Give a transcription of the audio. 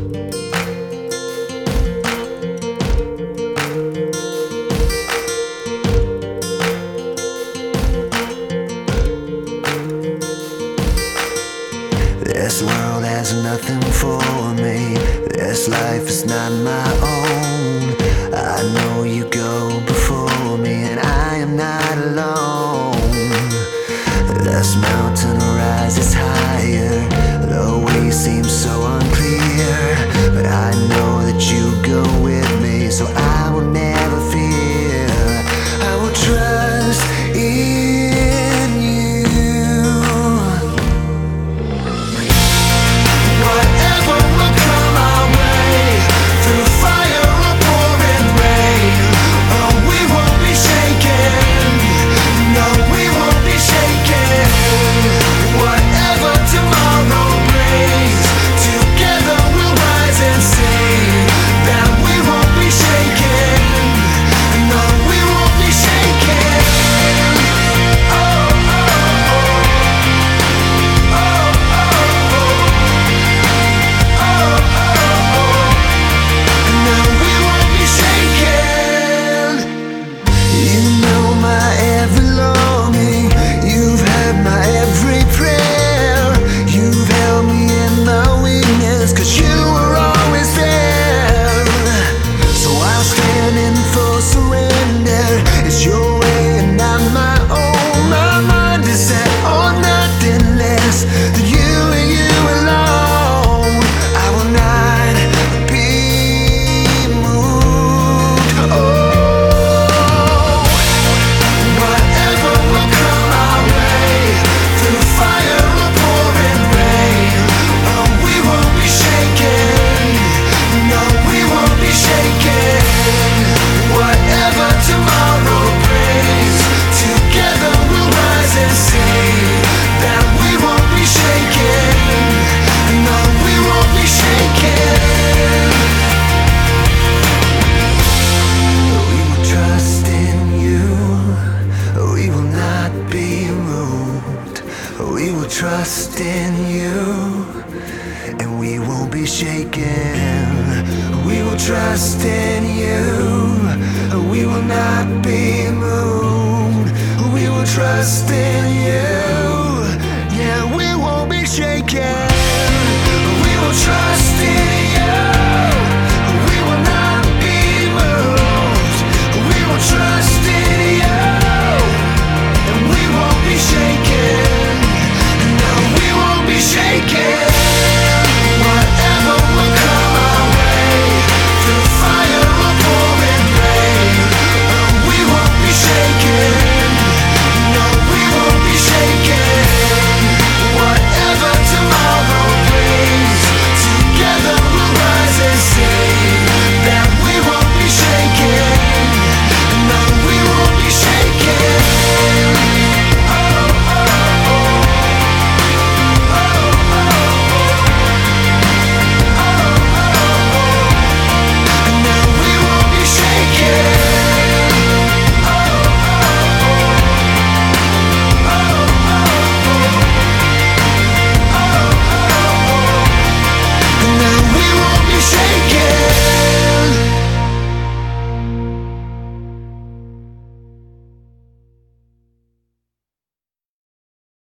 This world has nothing for me. This life is not my own. I know you go before me, and I am not alone. This mountain rises higher. The way seems so unclear, but I know that you go with me, so I will never fear. I will trust in you. Whatever will come our way, through fire or pouring rain, oh, we won't be shaken. No, we won't be shaken. Whatever tomorrow brings, together we'll rise and sing that we won't be shaken. No, we won't be shaken. Oh, oh, oh. Oh, oh, oh. No, we won't be shaken. You know my every longing. You've heard my every prayer. You've held me in my weakness, 'cause you were always there. So I'll stand in full surrender. It's your way and not my own. My mind is set on nothing less than you and you alone. I will not be moved. Oh, whatever will come our way, through fire or pouring rain, oh, we won't be shaken. No, we won't be shaken. Whatever tomorrow brings, together we'll rise and sing that we won't be shaken. No, we won't be shaken. We will trust in you. We will not be moved. We will trust in you, and we won't be shaken. We will trust in you. We will not be moved. We will trust in you.